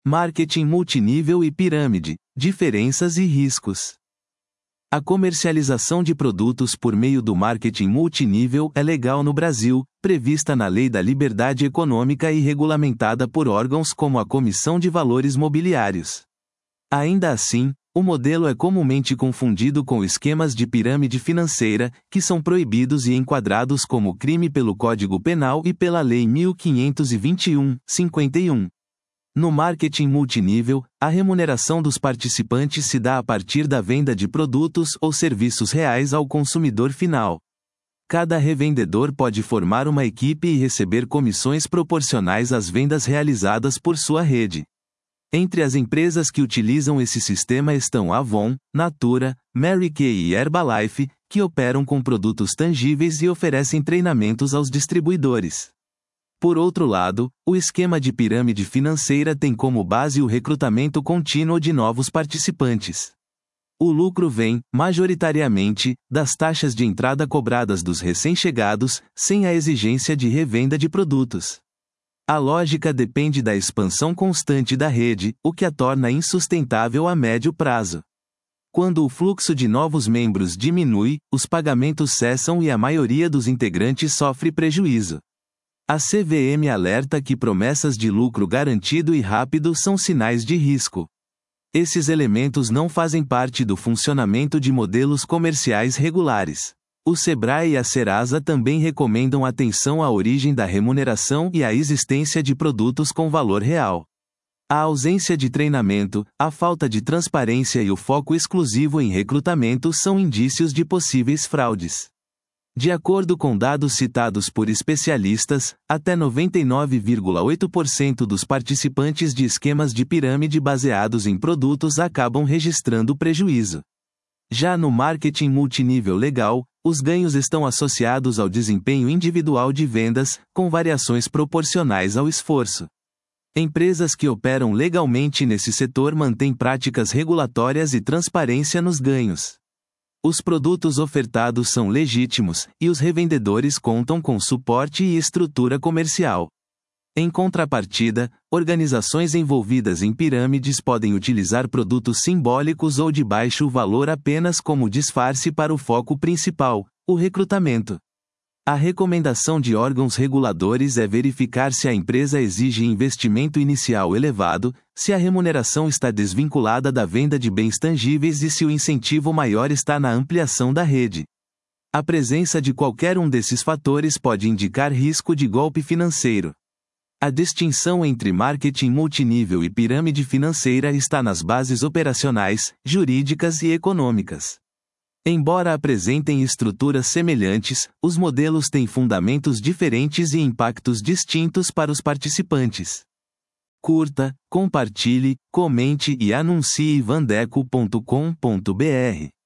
Marketing multinível e pirâmide, diferenças e riscos. A comercialização de produtos por meio do marketing multinível é legal no Brasil, prevista na Lei da Liberdade Econômica e regulamentada por órgãos como a Comissão de Valores Mobiliários. Ainda assim, o modelo é comumente confundido com esquemas de pirâmide financeira, que são proibidos e enquadrados como crime pelo Código Penal e pela Lei 1521/51. No marketing multinível, a remuneração dos participantes se dá a partir da venda de produtos ou serviços reais ao consumidor final. Cada revendedor pode formar uma equipe e receber comissões proporcionais às vendas realizadas por sua rede. Entre as empresas que utilizam esse sistema estão Avon, Natura, Mary Kay e Herbalife, que operam com produtos tangíveis e oferecem treinamentos aos distribuidores. Por outro lado, o esquema de pirâmide financeira tem como base o recrutamento contínuo de novos participantes. O lucro vem, majoritariamente, das taxas de entrada cobradas dos recém-chegados, sem a exigência de revenda de produtos. A lógica depende da expansão constante da rede, o que a torna insustentável a médio prazo. Quando o fluxo de novos membros diminui, os pagamentos cessam e a maioria dos integrantes sofre prejuízo. A CVM alerta que promessas de lucro garantido e rápido são sinais de risco. Esses elementos não fazem parte do funcionamento de modelos comerciais regulares. O Sebrae e a Serasa também recomendam atenção à origem da remuneração e à existência de produtos com valor real. A ausência de treinamento, a falta de transparência e o foco exclusivo em recrutamento são indícios de possíveis fraudes. De acordo com dados citados por especialistas, até 99,8% dos participantes de esquemas de pirâmide baseados em produtos acabam registrando prejuízo. Já no marketing multinível legal, os ganhos estão associados ao desempenho individual de vendas, com variações proporcionais ao esforço. Empresas que operam legalmente nesse setor mantêm práticas regulatórias e transparência nos ganhos. Os produtos ofertados são legítimos, e os revendedores contam com suporte e estrutura comercial. Em contrapartida, organizações envolvidas em pirâmides podem utilizar produtos simbólicos ou de baixo valor apenas como disfarce para o foco principal, o recrutamento. A recomendação de órgãos reguladores é verificar se a empresa exige investimento inicial elevado, se a remuneração está desvinculada da venda de bens tangíveis e se o incentivo maior está na ampliação da rede. A presença de qualquer um desses fatores pode indicar risco de golpe financeiro. A distinção entre marketing multinível e pirâmide financeira está nas bases operacionais, jurídicas e econômicas. Embora apresentem estruturas semelhantes, os modelos têm fundamentos diferentes e impactos distintos para os participantes. Curta, compartilhe, comente e anuncie vandeco.com.br.